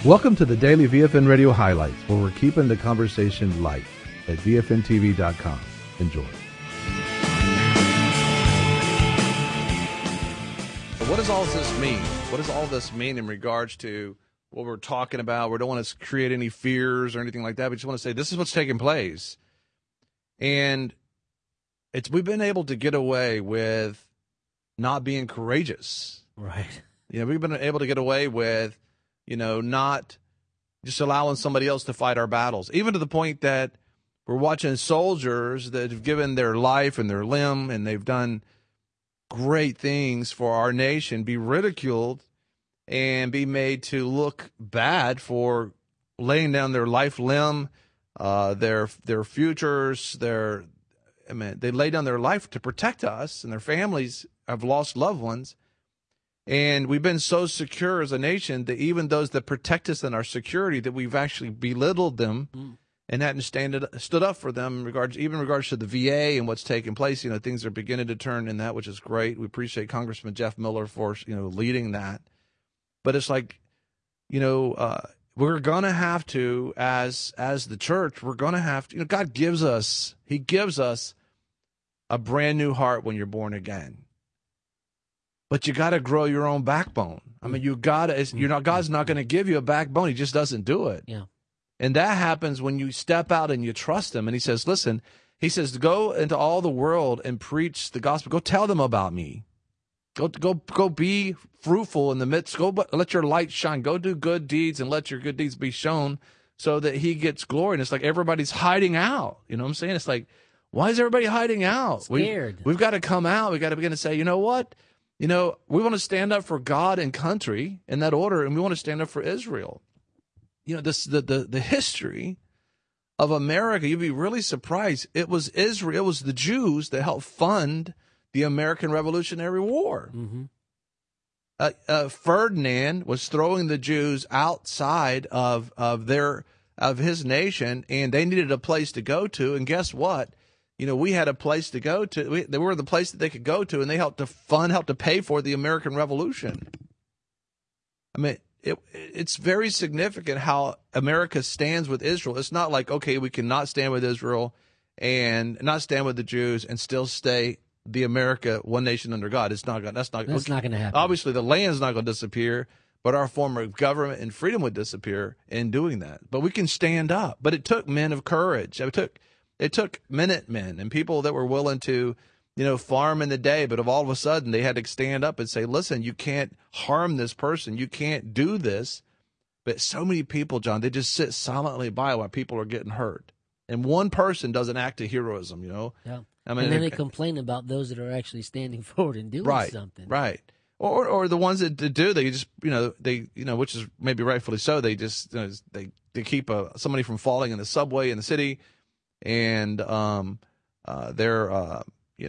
Welcome to the Daily VFN Radio Highlights, where we're keeping the conversation light at VFNTV.com. Enjoy. What does all this mean? What does all this mean in regards to what we're talking about? We don't want to create any fears or anything like that. We just want to say this is what's taking place. And we've been able to get away with not being courageous. Right. We've been able to get away with, not just allowing somebody else to fight our battles, even to the point that we're watching soldiers that have given their life and their limb, and they've done great things for our nation, be ridiculed and be made to look bad for laying down their life, limb, their futures, they lay down their life to protect us, and their families have lost loved ones. And we've been so secure as a nation that even those that protect us in our security, that we've actually belittled them and hadn't stood up for them in regards to the VA and what's taking place. Things are beginning to turn in that, which is great. We appreciate Congressman Jeff Miller for, leading that. But it's like, we're going to have to, as the church, we're going to have to, God gives us a brand new heart when you're born again. But you got to grow your own backbone. God's not going to give you a backbone. He just doesn't do it. Yeah. And that happens when you step out and you trust him. And he says, listen, go into all the world and preach the gospel. Go tell them about me. Go be fruitful in the midst. Go let your light shine. Go do good deeds and let your good deeds be shown so that he gets glory. And it's like everybody's hiding out. You know what I'm saying? It's like, why is everybody hiding out? Scared. We've got to come out. We've got to begin to say, you know what? We want to stand up for God and country in that order, and we want to stand up for Israel. The history of America, you'd be really surprised. It was Israel, it was the Jews that helped fund the American Revolutionary War. Mm-hmm. Ferdinand was throwing the Jews outside of his nation, and they needed a place to go to. And guess what? We had a place to go to. They were the place that they could go to, and they helped to pay for the American Revolution. It's very significant how America stands with Israel. It's not like, okay, we cannot stand with Israel and not stand with the Jews and still stay the America, one nation under God. That's not going to happen. Obviously, the land's not going to disappear, but our form of government and freedom would disappear in doing that. But we can stand up. But it took men of courage. It took Minutemen and people that were willing to, farm in the day, but all of a sudden they had to stand up and say, listen, you can't harm this person. You can't do this. But so many people, John, they just sit silently by while people are getting hurt. And one person does an act of heroism, Yeah. And then they complain about those that are actually standing forward and doing something. Right. Or the ones that do, they just, which is maybe rightfully so. They just, they keep somebody from falling in the subway in the city. And they're,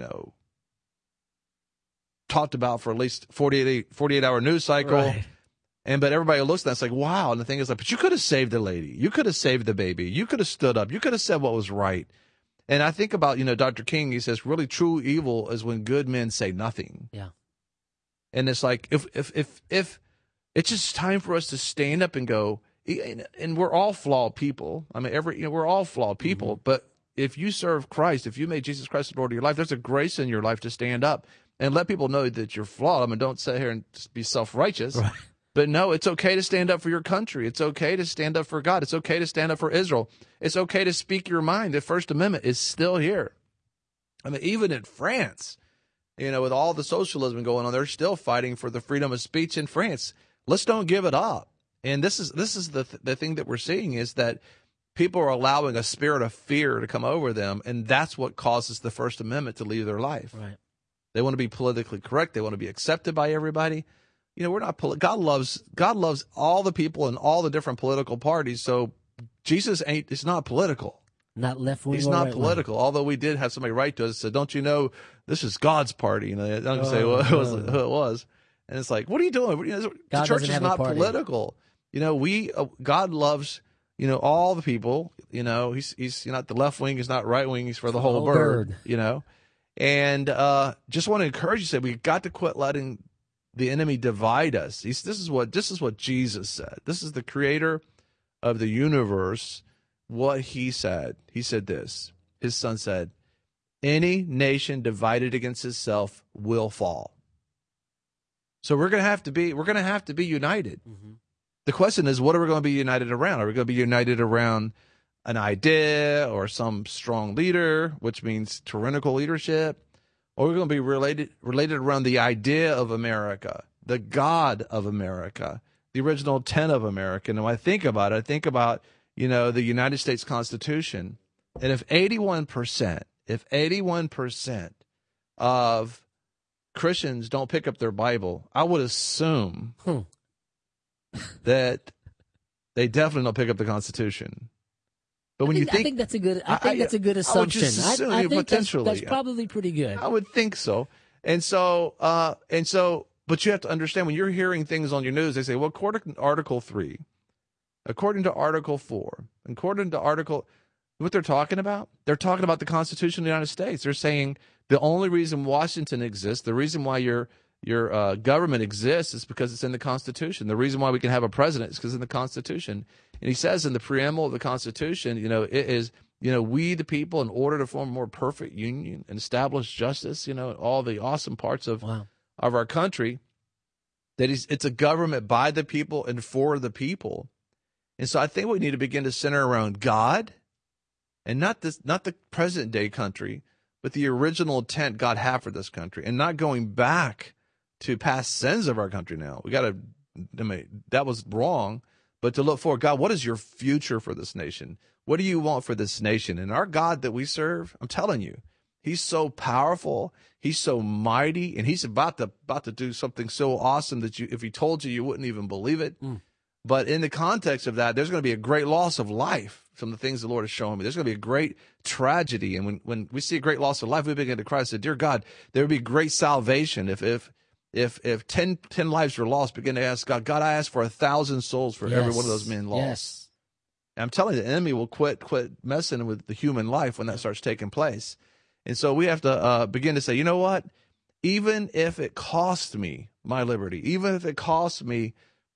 talked about for at least 48-hour news cycle. Right. But everybody looks at that, it's like, wow. And the thing is, like, but you could have saved the lady. You could have saved the baby. You could have stood up. You could have said what was right. And I think about, Dr. King, he says, really true evil is when good men say nothing. Yeah. And it's like, if it's just time for us to stand up and go, and we're all flawed people. We're all flawed people. Mm-hmm. But if you serve Christ, if you made Jesus Christ the Lord of your life, there's a grace in your life to stand up and let people know that you're flawed. Don't sit here and just be self-righteous. Right. But no, it's okay to stand up for your country. It's okay to stand up for God. It's okay to stand up for Israel. It's okay to speak your mind. The First Amendment is still here. Even in France, with all the socialism going on, they're still fighting for the freedom of speech in France. Let's don't give it up. And this is the thing that we're seeing is that people are allowing a spirit of fear to come over them, and that's what causes the First Amendment to leave their life. Right. They want to be politically correct. They want to be accepted by everybody. We're not. God loves all the people in all the different political parties. So Jesus is not political. Not left wing. He's or not right political. wing. Although we did have somebody write to us, said, "Don't you know this is God's party?" I don't say who it was, and it's like, what are you doing? The church is not political. God loves all the people. He's not the left wing. He's not right wing. He's for the whole bird. And just want to encourage you. Say we got to quit letting the enemy divide us. This is what Jesus said. This is the creator of the universe. What he said. He said this. His son said, any nation divided against itself will fall. So we're going to have to be united. Mm-hmm. The question is, what are we going to be united around? Are we going to be united around an idea or some strong leader, which means tyrannical leadership? Or are we going to be related around the idea of America, the God of America, the original intent of America? And when I think about it, I think about, the United States Constitution. And if 81% of Christians don't pick up their Bible, I would assume that they definitely don't pick up the Constitution. But when I think that's a good, that's a good assumption. I think potentially that's probably pretty good. I would think so. And so, but you have to understand when you're hearing things on your news, they say, well, according to Article 3, according to Article 4, according to Article, what they're talking about the Constitution of the United States. They're saying the only reason Washington exists, the reason why your government exists is because it's in the Constitution. The reason why we can have a president is because it's in the Constitution. And he says in the preamble of the Constitution, it is, we the people, in order to form a more perfect union and establish justice, all the awesome parts of our country, that it's a government by the people and for the people. And so I think we need to begin to center around God and not the present day country, but the original intent God had for this country, and not going back to past sins of our country now. That was wrong, but to look forward, God, what is your future for this nation? What do you want for this nation? And our God that we serve, I'm telling you, he's so powerful, he's so mighty, and he's about to do something so awesome that if he told you, you wouldn't even believe it. But in the context of that, there's going to be a great loss of life from the things the Lord is showing me. There's going to be a great tragedy. And when we see a great loss of life, we begin to cry and say, dear God, there would be great salvation. If 10 lives were lost, begin to ask God, I ask for 1,000 souls for every one of those men lost. Yes. And I'm telling you, the enemy will quit messing with the human life when that starts taking place. And so we have to begin to say, you know what? Even if it costs me my liberty, even if it costs me,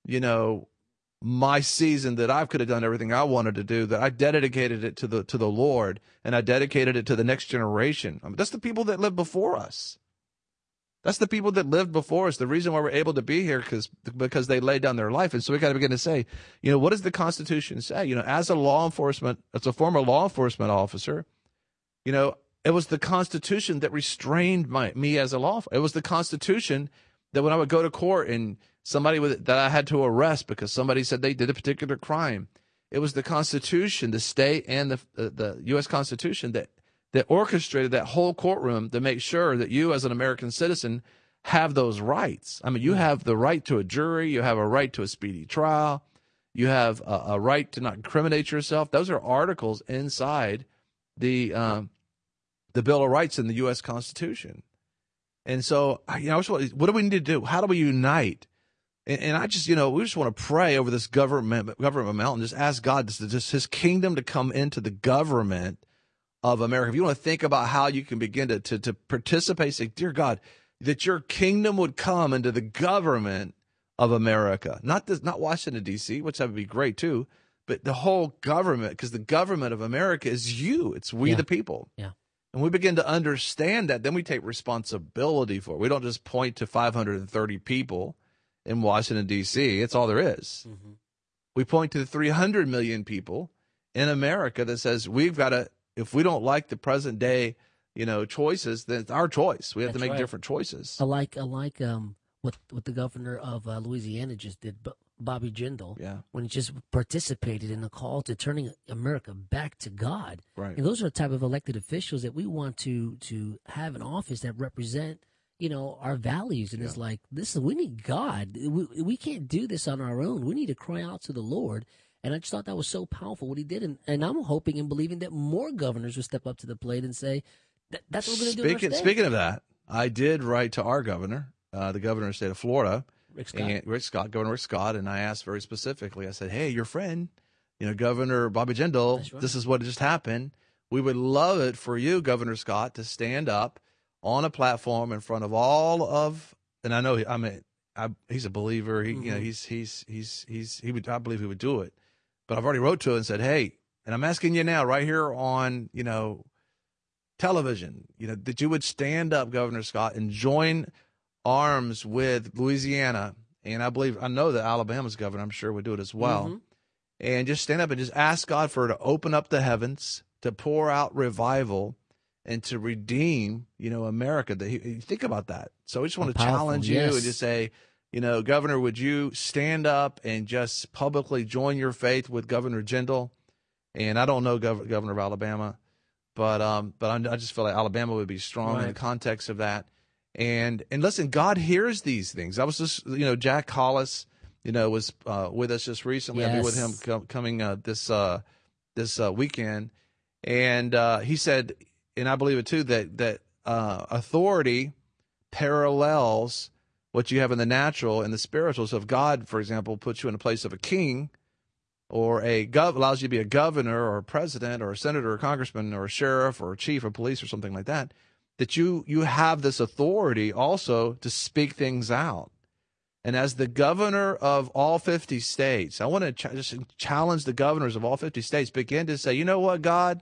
my season, that I could have done everything I wanted to do, that I dedicated it to the Lord, and I dedicated it to the next generation. That's the people that lived before us. That's the people that lived before us. The reason why we're able to be here because they laid down their life. And so we got to begin to say, what does the Constitution say? As a former law enforcement officer, it was the Constitution that restrained me as a it was the Constitution that when I would go to court and somebody that I had to arrest because somebody said they did a particular crime, it was the Constitution, the state and the U.S. Constitution that orchestrated that whole courtroom to make sure that you as an American citizen have those rights. I mean, you have the right to a jury, you have a right to a speedy trial, you have a right to not incriminate yourself. Those are articles inside the Bill of Rights in the U.S. Constitution. And so, what do we need to do? How do we unite? And I just, we just want to pray over this government mountain, just ask God just his kingdom to come into the government of America. If you want to think about how you can begin to participate, say, dear God, that your kingdom would come into the government of America, not Washington, D.C., which that would be great too, but the whole government, because the government of America is you. It's we, the people. Yeah. And we begin to understand that, then we take responsibility for it. We don't just point to 530 people in Washington, D.C. It's all there is. Mm-hmm. We point to the 300 million people in America that says we've got to, if we don't like the present day, choices, then it's our choice. We have to make different choices. I like what the governor of Louisiana just did, Bobby Jindal, when he just participated in the call to turning America back to God. Right. And those are the type of elected officials that we want to have in office that represent, our values. And it's like, listen, we need God. We can't do this on our own. We need to cry out to the Lord. And I just thought that was so powerful what he did. And I'm hoping and believing that more governors will step up to the plate and say, that's what we're going to do in our state. Speaking of that, I did write to our governor, the governor of the state of Florida, Governor Rick Scott, and I asked very specifically, I said, hey, your friend, Governor Bobby Jindal, this is what just happened. We would love it for you, Governor Scott, to stand up on a platform in front of all of, and I know, he's a believer. He, Mm-hmm. you know, he would. I believe he would do it. But I've already wrote to him and said, hey, and I'm asking you now, right here on, television, that you would stand up, Governor Scott, and join arms with Louisiana. And I know that Alabama's governor, I'm sure, would do it as well. Mm-hmm. And just stand up and just ask God to open up the heavens, to pour out revival, and to redeem, America. Think about that. So I just want to challenge you and just say, Governor, would you stand up and just publicly join your faith with Governor Jindal? And I don't know Governor of Alabama, but I just feel like Alabama would be strong in the context of that. And listen, God hears these things. I was just, Jack Hollis, was with us just recently. I'll be with him coming this weekend, and he said, and I believe it too, that authority parallels what you have in the natural and the spiritual. So if God, for example, puts you in a place of a king, or allows you to be a governor or a president or a senator or a congressman or a sheriff or a chief of police or something like that, that you have this authority also to speak things out. And as the governor of all 50 states, I want to just challenge the governors of all 50 states, begin to say, you know what, God,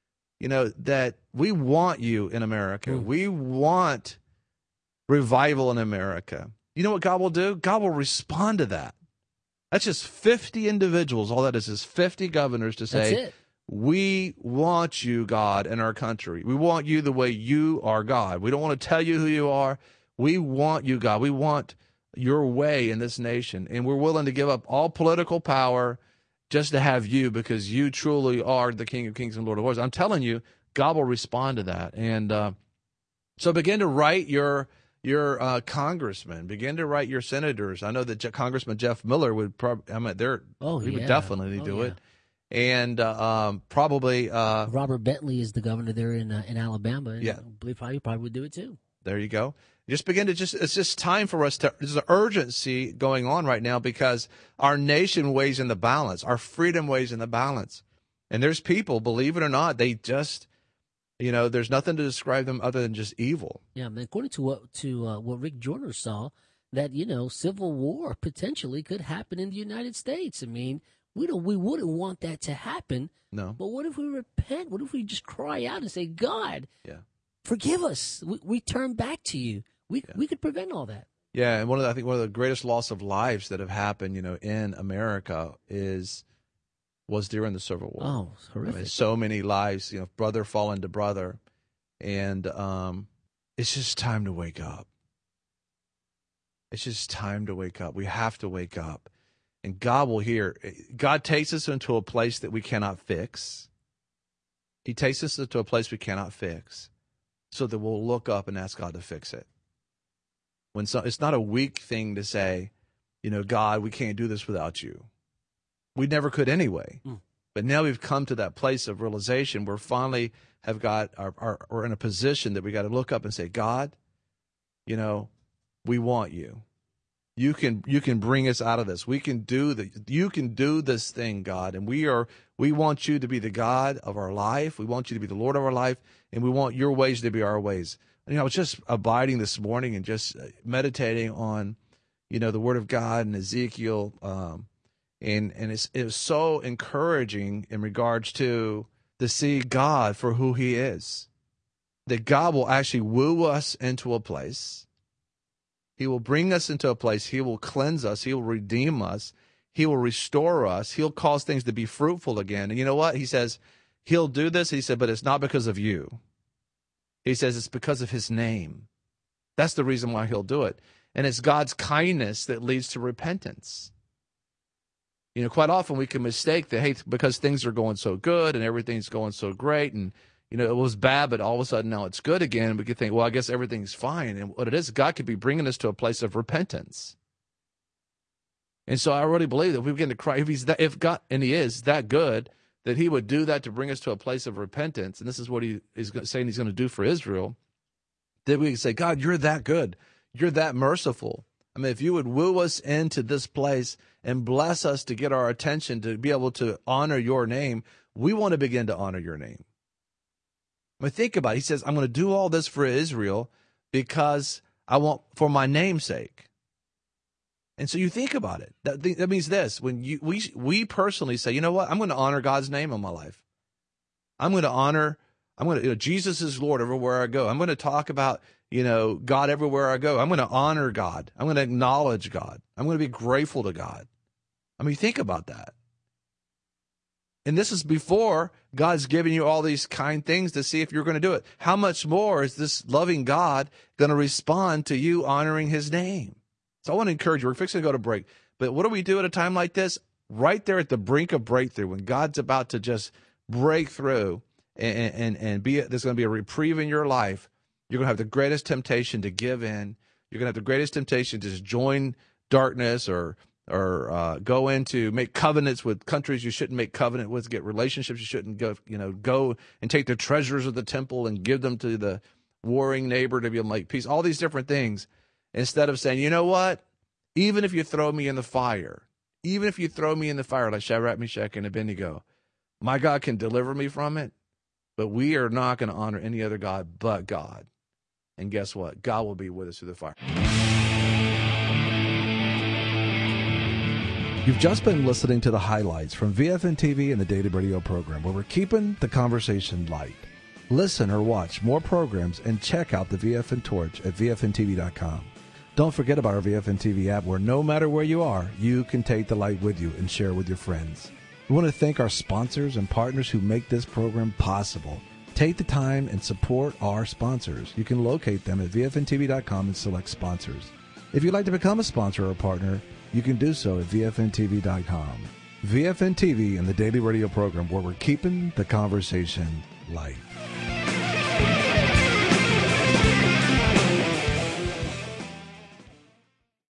that we want you in America. We want revival in America. You know what God will do? God will respond to that. That's just 50 individuals. All that is 50 governors to say, we want you, God, in our country. We want you the way you are, God. We don't want to tell you who you are. We want you, God. We want your way in this nation. And we're willing to give up all political power just to have you, because you truly are the King of Kings and Lord of Lords. I'm telling you, God will respond to that. And so begin to write your congressmen, begin to write your senators. I know that Congressman Jeff Miller would probably, he would definitely do it. And probably Robert Bentley is the governor there in Alabama. And I believe he probably would do it too. There you go. Just begin to it's just time for us there's an urgency going on right now, because our nation weighs in the balance. Our freedom weighs in the balance. And there's people, believe it or not, they just, there's nothing to describe them other than just evil. Yeah, man. According to what Rick Joyner saw, that civil war potentially could happen in the United States. I mean, we wouldn't want that to happen. No. But what if we repent? What if we just cry out and say, God, forgive us? We turn back to you. We could prevent all that. Yeah, and I think one of the greatest loss of lives that have happened, in America was during the Civil War. Oh, horrific. I mean, so many lives, brother falling to brother. And it's just time to wake up. It's just time to wake up. We have to wake up. And God will hear. God takes us into a place that we cannot fix. He takes us into a place we cannot fix, so that we'll look up and ask God to fix it. It's not a weak thing to say, God, we can't do this without you. We never could anyway. But now we've come to that place of realization where finally have got we're in a position that we got to look up and say, God, we want you. You can bring us out of this. You can do this thing, God. And we want you to be the God of our life. We want you to be the Lord of our life, and we want your ways to be our ways. And I was just abiding this morning and just meditating on, the Word of God and Ezekiel, and it was so encouraging in regards to see God for who He is. That God will actually woo us into a place. He will bring us into a place. He will cleanse us. He will redeem us. He will restore us. He'll cause things to be fruitful again. And you know what? He says He'll do this. He said, but it's not because of you. He says it's because of His name. That's the reason why He'll do it. And it's God's kindness that leads to repentance. Quite often we can mistake that, hey, because things are going so good and everything's going so great, and it was bad, but all of a sudden now it's good again. We could think, well, I guess everything's fine. And what it is, God could be bringing us to a place of repentance. And so I really believe that we begin to cry, if God, and He is that good, that He would do that to bring us to a place of repentance. And this is what He is saying He's going to do for Israel. That we can say, God, you're that good. You're that merciful. I mean, if you would woo us into this place and bless us to get our attention to be able to honor your name, we want to begin to honor your name. I mean, think about it. He says, I'm going to do all this for Israel because I want, for my name's sake. And so you think about it. That means this: when we personally say, you know what, I'm going to honor God's name in my life. Jesus is Lord everywhere I go. I'm going to talk about, God everywhere I go. I'm going to honor God. I'm going to acknowledge God. I'm going to be grateful to God. I mean, think about that. And this is before God's giving you all these kind things to see if you're going to do it. How much more is this loving God going to respond to you honoring his name? So I want to encourage you. We're fixing to go to break. But what do we do at a time like this? Right there at the brink of breakthrough, when God's about to just break through and there's going to be a reprieve in your life, you're going to have the greatest temptation to give in. You're going to have the greatest temptation to just join darkness or go into make covenants with countries you shouldn't make covenant with, get relationships you shouldn't go and take the treasures of the temple and give them to the warring neighbor to be able to make peace. All these different things. Instead of saying, you know what, even if you throw me in the fire, like Shadrach, Meshach, and Abednego, my God can deliver me from it, but we are not going to honor any other God but God. And guess what? God will be with us through the fire. You've just been listening to the highlights from VFN TV and the Daily Radio program, where we're keeping the conversation light. Listen or watch more programs and check out the VFN Torch at VFNTV.com. Don't forget about our VFN TV app, where no matter where you are, you can take the light with you and share with your friends. We want to thank our sponsors and partners who make this program possible. Take the time and support our sponsors. You can locate them at VFNTV.com and select sponsors. If you'd like to become a sponsor or a partner, you can do so at VFNTV.com. VFN TV and the Daily Radio program, where we're keeping the conversation light.